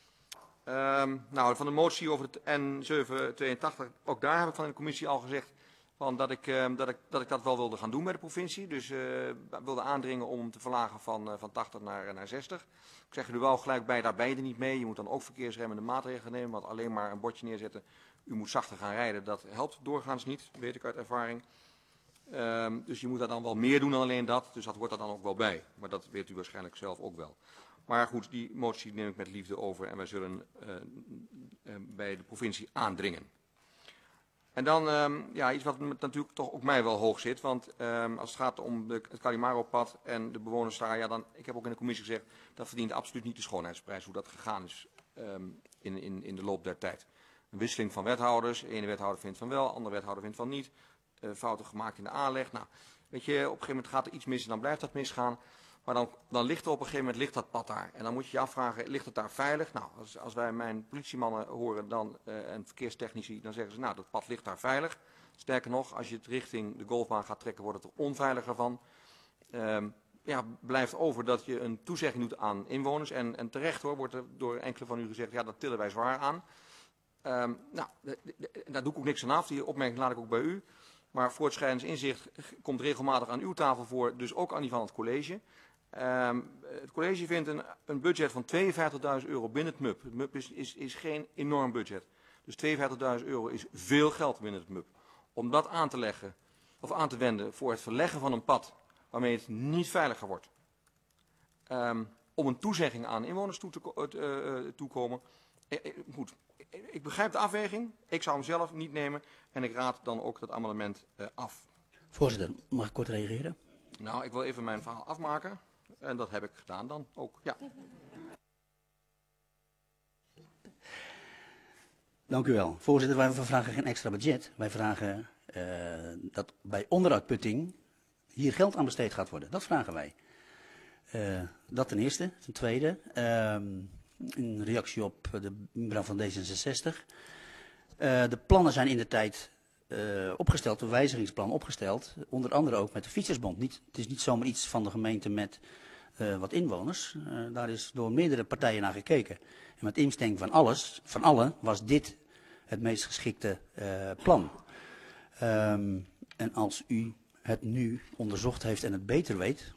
Um, nou, van de motie over het N zevenhonderdtweeëntachtig, ook daar heb ik van de commissie al gezegd van dat, ik, uh, dat, ik, dat ik dat wel wilde gaan doen bij de provincie. Dus uh, wilde aandringen om hem te verlagen van, uh, van tachtig naar, naar zestig. Ik zeg er nu wel gelijk bij, daar ben je er niet mee. Je moet dan ook verkeersremmende maatregelen nemen, want alleen maar een bordje neerzetten. U moet zachter gaan rijden, dat helpt doorgaans niet, weet ik uit ervaring. Um, dus je moet daar dan wel meer doen dan alleen dat, dus dat hoort er dan ook wel bij. Maar dat weet u waarschijnlijk zelf ook wel. Maar goed, die motie neem ik met liefde over en wij zullen uh, uh, bij de provincie aandringen. En dan um, ja, iets wat natuurlijk toch ook mij wel hoog zit, want um, als het gaat om de, het Calimaro-pad en de bewoners daar, ja, dan, ik heb ook in de commissie gezegd, dat verdient absoluut niet de schoonheidsprijs, hoe dat gegaan is um, in, in, in de loop der tijd. Een wisseling van wethouders, de ene wethouder vindt van wel, de andere wethouder vindt van niet, uh, fouten gemaakt in de aanleg. Nou, weet je, op een gegeven moment gaat er iets mis en dan blijft dat misgaan. Maar dan, dan ligt er op een gegeven moment ligt dat pad daar. En dan moet je je afvragen, ligt het daar veilig? Nou, als, als wij mijn politiemannen horen dan, uh, en verkeerstechnici, dan zeggen ze, nou, dat pad ligt daar veilig. Sterker nog, als je het richting de golfbaan gaat trekken, wordt het er onveiliger van. Um, ja, blijft over dat je een toezegging doet aan inwoners. En, en terecht hoor, wordt er door enkele van u gezegd, ja, dat tillen wij zwaar aan. Um, nou, de, de, de, daar doe ik ook niks aan af. Die opmerking laat ik ook bij u. Maar voortschrijdend inzicht komt regelmatig aan uw tafel voor, dus ook aan die van het college. Um, het college vindt een, een budget van tweeënvijftigduizend euro binnen het M U P. Het M U P is, is, is geen enorm budget. Dus tweeënvijftigduizend euro is veel geld binnen het M U P. Om dat aan te leggen of aan te wenden voor het verleggen van een pad waarmee het niet veiliger wordt. Um, om een toezegging aan inwoners toe te uh, uh, toekomen. Uh, uh, goed, ik begrijp de afweging. Ik zou hem zelf niet nemen en ik raad dan ook dat amendement uh, af. Voorzitter, mag ik kort reageren? Nou, ik wil even mijn verhaal afmaken. En dat heb ik gedaan dan ook, ja. Dank u wel. Voorzitter, wij vragen geen extra budget. Wij vragen uh, dat bij onderuitputting hier geld aan besteed gaat worden. Dat vragen wij. Uh, dat ten eerste. Ten tweede, uh, in reactie op de mevrouw van D zesenzestig. Uh, de plannen zijn in de tijd uh, opgesteld, de wijzigingsplan opgesteld. Onder andere ook met de Fietsersbond. Niet, het is niet zomaar iets van de gemeente met uh, wat inwoners. Uh, daar is door meerdere partijen naar gekeken. En met instemming van alles, van allen, was dit het meest geschikte uh, plan. Um, en als u het nu onderzocht heeft en het beter weet.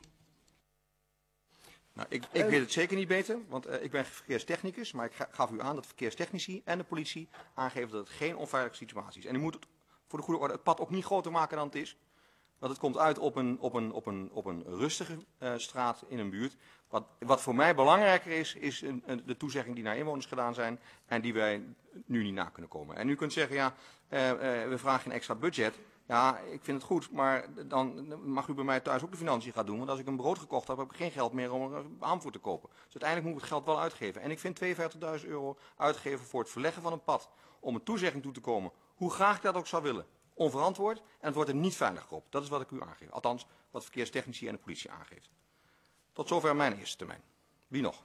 Nou, ik, ik weet het zeker niet beter, want uh, ik ben verkeerstechnicus, maar ik ga, gaf u aan dat verkeerstechnici en de politie aangeven dat het geen onveilige situatie is. En u moet het, voor de goede orde het pad ook niet groter maken dan het is. Want het komt uit op een, op een, op een, op een rustige uh, straat in een buurt. Wat, wat voor mij belangrijker is, is een, een, de toezegging die naar inwoners gedaan zijn en die wij nu niet na kunnen komen. En u kunt zeggen, ja, uh, uh, we vragen een extra budget. Ja, ik vind het goed, maar dan mag u bij mij thuis ook de financiën gaan doen. Want als ik een brood gekocht heb, heb ik geen geld meer om er aanvoer te kopen. Dus uiteindelijk moet ik het geld wel uitgeven. En ik vind tweeënvijftigduizend euro uitgeven voor het verleggen van een pad om een toezegging toe te komen, hoe graag ik dat ook zou willen, onverantwoord en het wordt er niet veiliger op. Dat is wat ik u aangeef. Althans, wat verkeerstechnici en de politie aangeeft. Tot zover mijn eerste termijn. Wie nog?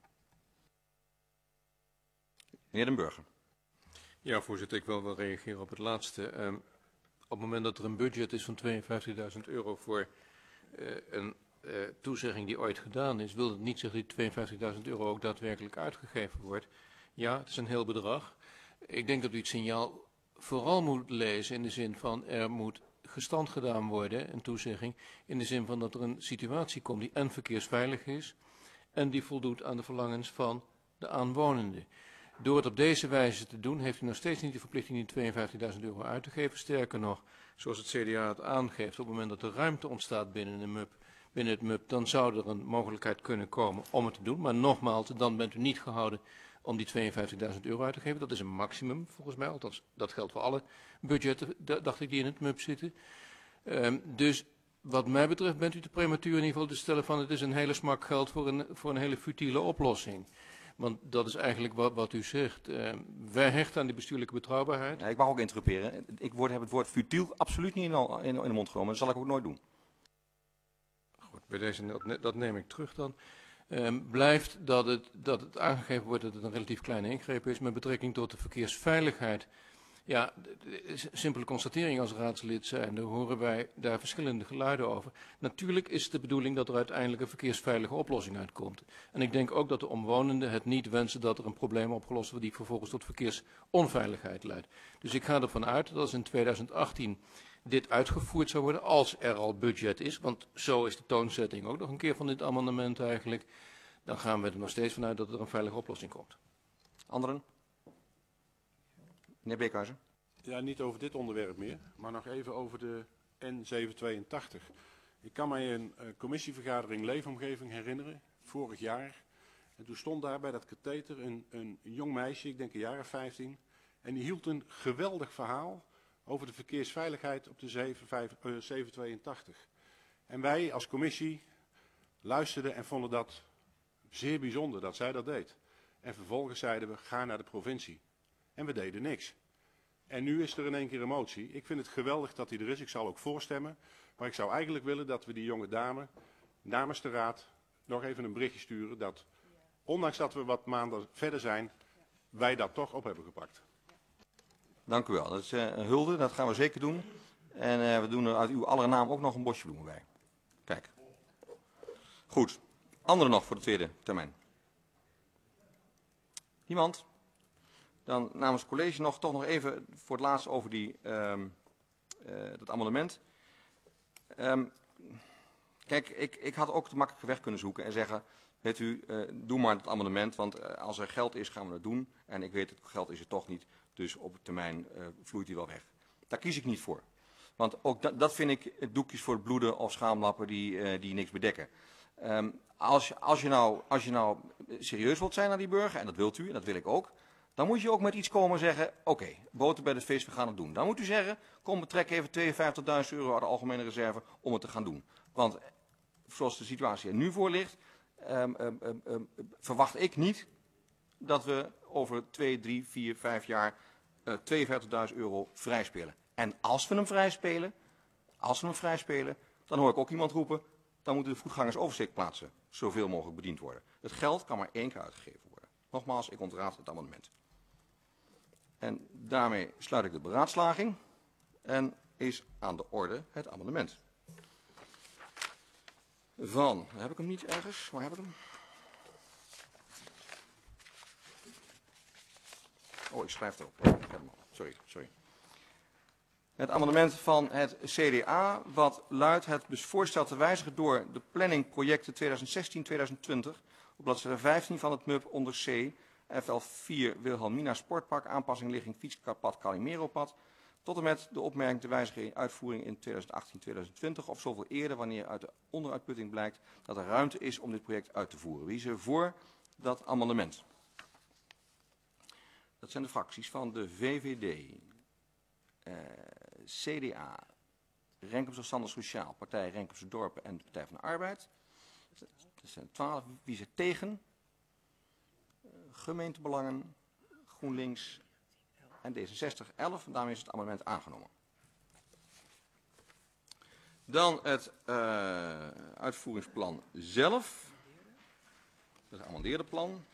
Meneer Den Burger. Ja, voorzitter, ik wil wel reageren op het laatste. Um, op het moment dat er een budget is van tweeënvijftigduizend euro voor uh, een uh, toezegging die ooit gedaan is, wil het niet zeggen dat die tweeënvijftigduizend euro ook daadwerkelijk uitgegeven wordt. Ja, het is een heel bedrag. Ik denk dat u het signaal vooral moet lezen in de zin van er moet gestand gedaan worden, een toezegging, in de zin van dat er een situatie komt die en verkeersveilig is en die voldoet aan de verlangens van de aanwonenden. Door het op deze wijze te doen, heeft u nog steeds niet de verplichting die tweeënvijftigduizend euro uit te geven. Sterker nog, zoals het C D A het aangeeft, op het moment dat er ruimte ontstaat binnen, een M U P, binnen het M U P, dan zou er een mogelijkheid kunnen komen om het te doen. Maar nogmaals, dan bent u niet gehouden om die tweeënvijftigduizend euro uit te geven. Dat is een maximum, volgens mij. Althans, dat geldt voor alle budgetten, dacht ik, die in het M U P zitten. Um, dus wat mij betreft bent u te prematuur in ieder geval te stellen van het is een hele smak geld voor een, voor een hele futiele oplossing. Want dat is eigenlijk wat, wat u zegt. Uh, wij hechten aan die bestuurlijke betrouwbaarheid. Ja, ik mag ook interruperen. Ik word, heb het woord futiel absoluut niet in, in, in de mond genomen. Dat zal ik ook nooit doen. Goed, bij deze, dat, dat neem ik terug dan. Um, blijft dat het, dat het aangegeven wordt dat het een relatief kleine ingreep is met betrekking tot de verkeersveiligheid. Ja, simpele constatering als raadslid zijn, daar horen wij daar verschillende geluiden over. Natuurlijk is het de bedoeling dat er uiteindelijk een verkeersveilige oplossing uitkomt. En ik denk ook dat de omwonenden het niet wensen dat er een probleem opgelost wordt die vervolgens tot verkeersonveiligheid leidt. Dus ik ga ervan uit dat als in tweeduizend achttien dit uitgevoerd zou worden, als er al budget is, want zo is de toonzetting ook nog een keer van dit amendement eigenlijk, dan gaan we er nog steeds vanuit dat er een veilige oplossing komt. Anderen? Meneer Beekhuizen. Ja, niet over dit onderwerp meer, maar nog even over de N zevenhonderdtweeëntachtig. Ik kan mij een uh, commissievergadering leefomgeving herinneren, vorig jaar. En toen stond daar bij dat katheter een, een jong meisje, ik denk een jaar of vijftien. En die hield een geweldig verhaal over de verkeersveiligheid op de zevenhonderdtweeëntachtig. En wij als commissie luisterden en vonden dat zeer bijzonder dat zij dat deed. En vervolgens zeiden we, ga naar de provincie. En we deden niks. En nu is er in één keer een motie. Ik vind het geweldig dat die er is. Ik zal ook voorstemmen. Maar ik zou eigenlijk willen dat we die jonge dame namens de raad nog even een berichtje sturen. Dat ondanks dat we wat maanden verder zijn, wij dat toch op hebben gepakt. Dank u wel. Dat is uh, een hulde. Dat gaan we zeker doen. En uh, we doen er uit uw aller naam ook nog een bosje bloemen bij. Kijk. Goed. Anderen nog voor de tweede termijn? Niemand? Dan namens het college nog toch nog even voor het laatst over die, um, uh, dat amendement. Um, kijk, ik, ik had ook de makkelijke weg kunnen zoeken en zeggen, weet u, uh, doe maar het amendement, want uh, als er geld is gaan we dat doen. En ik weet, het geld is er toch niet, dus op termijn uh, vloeit die wel weg. Daar kies ik niet voor. Want ook dat, dat vind ik doekjes voor het bloeden of schaamlappen die, uh, die niks bedekken. Um, als, je, als, je nou, als je nou serieus wilt zijn naar die burger, en dat wilt u, en dat wil ik ook, dan moet je ook met iets komen zeggen, oké, okay, boter bij het feest, we gaan het doen. Dan moet u zeggen, kom, betrek even tweeënvijftigduizend euro uit de algemene reserve om het te gaan doen. Want zoals de situatie er nu voor ligt, um, um, um, um, verwacht ik niet dat we over twee, drie, vier, vijf jaar uh, tweeënvijftigduizend euro vrijspelen. En als we hem vrijspelen, als we hem vrijspelen, dan hoor ik ook iemand roepen, dan moeten de voetgangersoversteekplaatsen zoveel mogelijk bediend worden. Het geld kan maar één keer uitgegeven worden. Nogmaals, ik ontraad het amendement. En daarmee sluit ik de beraadslaging en is aan de orde het amendement. Van, heb ik hem niet ergens? Waar heb ik hem? Oh, ik schrijf erop. Oh, ik heb hem al. Sorry, sorry. Het amendement van het C D A, wat luidt het voorstel te wijzigen door de planning projecten tweeduizend zestien tweeduizend twintig op bladzijde vijftien van het M U P onder C, F L vier Wilhelmina Sportpark, aanpassing ligging fietspad Calimeropad, tot en met de opmerking te wijzigen uitvoering in tweeduizend achttien tweeduizend twintig of zoveel eerder wanneer uit de onderuitputting blijkt dat er ruimte is om dit project uit te voeren. Wie is er voor dat amendement? Dat zijn de fracties van de V V D, uh, C D A, Renkum Zelfstandig Sociaal, Partij Renkumse Dorpen en de Partij van de Arbeid. Dat zijn twaalf. Wie is er tegen? Uh, gemeentebelangen, GroenLinks en D zesenzestig, elf. En daarmee is het amendement aangenomen. Dan het uh, uitvoeringsplan zelf. Dat is het geamendeerde plan.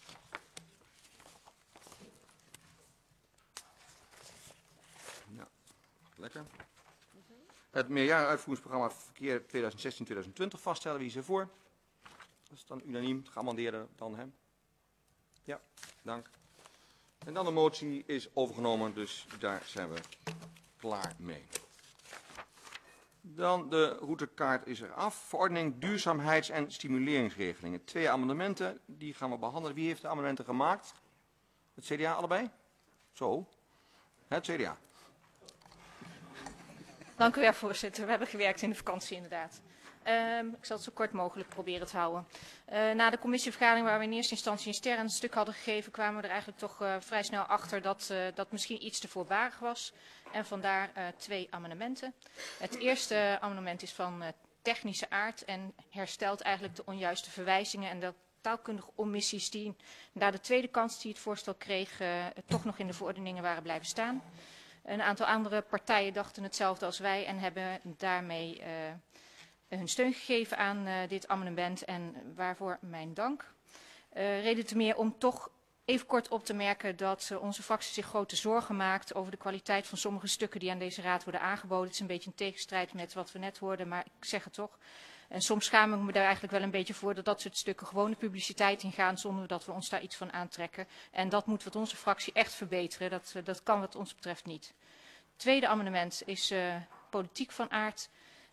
Ja, lekker. Het meerjarenuitvoeringsprogramma verkeer tweeduizend zestien tweeduizend twintig vaststellen. Wie is ervoor? Dat is dan unaniem. Het geamendeerde dan hem. Ja, dank. En dan de motie is overgenomen, dus daar zijn we klaar mee. Dan de routekaart is er af. Verordening duurzaamheids- en stimuleringsregelingen. Twee amendementen, die gaan we behandelen. Wie heeft de amendementen gemaakt? Het C D A allebei? Zo. Het C D A. Dank u wel, voorzitter. We hebben gewerkt in de vakantie inderdaad. Um, ik zal het zo kort mogelijk proberen te houden. Uh, na de commissievergadering waar we in eerste instantie een ster aan een stuk hadden gegeven, kwamen we er eigenlijk toch uh, vrij snel achter dat uh, dat misschien iets te voorbarig was. En vandaar uh, twee amendementen. Het eerste amendement is van uh, technische aard en herstelt eigenlijk de onjuiste verwijzingen en de taalkundige omissies die na de tweede kans die het voorstel kreeg uh, toch nog in de verordeningen waren blijven staan. Een aantal andere partijen dachten hetzelfde als wij en hebben daarmee uh, hun steun gegeven aan uh, dit amendement en waarvoor mijn dank. Uh, reden te meer om toch even kort op te merken dat uh, onze fractie zich grote zorgen maakt over de kwaliteit van sommige stukken die aan deze raad worden aangeboden. Het is een beetje een tegenstrijd met wat we net hoorden, maar ik zeg het toch. En soms schaam ik me daar eigenlijk wel een beetje voor dat dat soort stukken gewoon de publiciteit ingaan zonder dat we ons daar iets van aantrekken. En dat moet wat onze fractie echt verbeteren. Dat, uh, dat kan wat ons betreft niet. Het tweede amendement is uh, politiek van aard.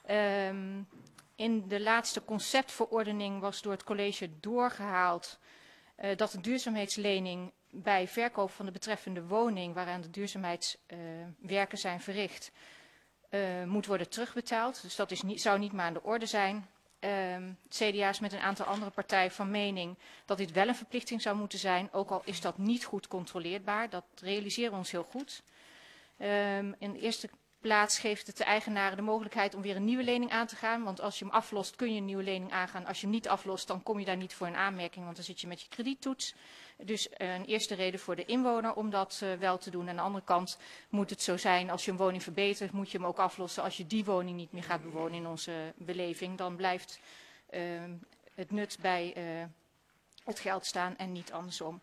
Um, in de laatste conceptverordening was door het college doorgehaald uh, dat de duurzaamheidslening bij verkoop van de betreffende woning waaraan de duurzaamheidswerken uh, zijn verricht uh, moet worden terugbetaald. Dus dat is niet, zou niet meer aan de orde zijn. Um, het C D A is met een aantal andere partijen van mening dat dit wel een verplichting zou moeten zijn, ook al is dat niet goed controleerbaar. Dat realiseren we ons heel goed. Um, in de eerste plaats geeft het de eigenaren de mogelijkheid om weer een nieuwe lening aan te gaan. Want als je hem aflost kun je een nieuwe lening aangaan. Als je hem niet aflost dan kom je daar niet voor in aanmerking, want dan zit je met je krediettoets. Dus uh, een eerste reden voor de inwoner om dat uh, wel te doen. Aan de andere kant moet het zo zijn, als je een woning verbetert moet je hem ook aflossen. Als je die woning niet meer gaat bewonen in onze beleving, dan blijft uh, het nut bij uh, het geld staan en niet andersom.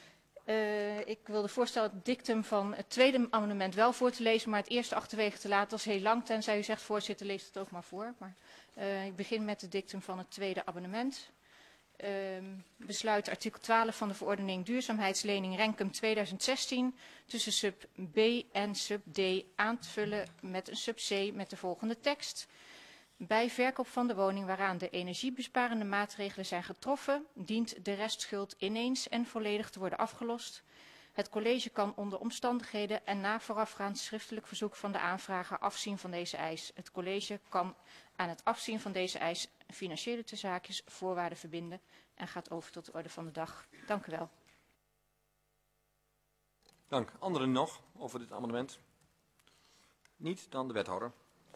Uh, ik wilde voorstellen het dictum van het tweede amendement wel voor te lezen, maar het eerste achterwege te laten. Dat is heel lang, tenzij u zegt, voorzitter, lees het ook maar voor. Maar uh, ik begin met het dictum van het tweede amendement. Uh, besluit artikel twaalf van de verordening duurzaamheidslening Renkum tweeduizend zestien tussen sub B en sub D aan te vullen met een sub C met de volgende tekst. Bij verkoop van de woning waaraan de energiebesparende maatregelen zijn getroffen, dient de restschuld ineens en volledig te worden afgelost. Het college kan onder omstandigheden en na voorafgaand schriftelijk verzoek van de aanvrager afzien van deze eis. Het college kan aan het afzien van deze eis financiële tezaakjes voorwaarden verbinden en gaat over tot de orde van de dag. Dank u wel. Dank. Anderen nog over dit amendement? Niet, dan de wethouder.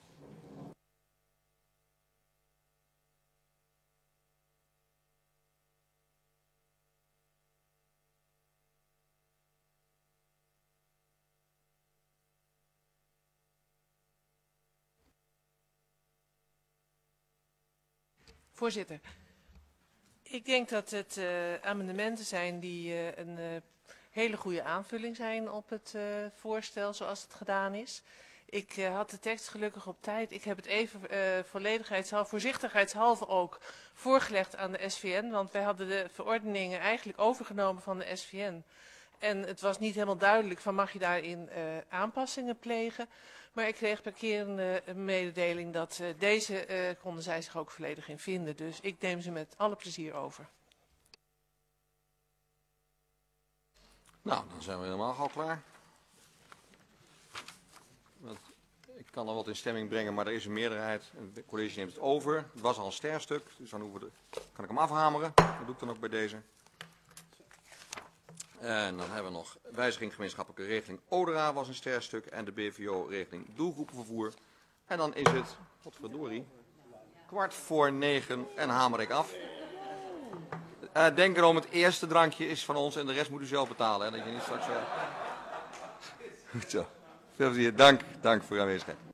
Voorzitter, ik denk dat het uh, amendementen zijn die uh, een uh, hele goede aanvulling zijn op het uh, voorstel zoals het gedaan is. Ik uh, had de tekst gelukkig op tijd. Ik heb het even uh, volledigheidshalve, voorzichtigheidshalve ook voorgelegd aan de S V N. Want wij hadden de verordeningen eigenlijk overgenomen van de S V N. En het was niet helemaal duidelijk van mag je daarin uh, aanpassingen plegen. Maar ik kreeg per keer een, uh, een mededeling dat uh, deze uh, konden zij zich ook volledig in vinden. Dus ik neem ze met alle plezier over. Nou, dan zijn we helemaal gauw klaar. Want ik kan er wat in stemming brengen, maar er is een meerderheid. Het college neemt het over. Het was al een sterstuk, dus dan hoeven we de, kan ik hem afhameren. Dat doe ik dan ook bij deze. En dan hebben we nog wijziging gemeenschappelijke regeling ODERA was een sterstuk en de B V O-regeling doelgroepenvervoer. En dan is het, godverdorie, kwart voor negen en hamer ik af. Uh, denk erom, het eerste drankje is van ons en de rest moet u zelf betalen. Hè, dat je niet straks... Uh... Goed zo. Veel plezier. Dank. Dank voor uw aanwezigheid.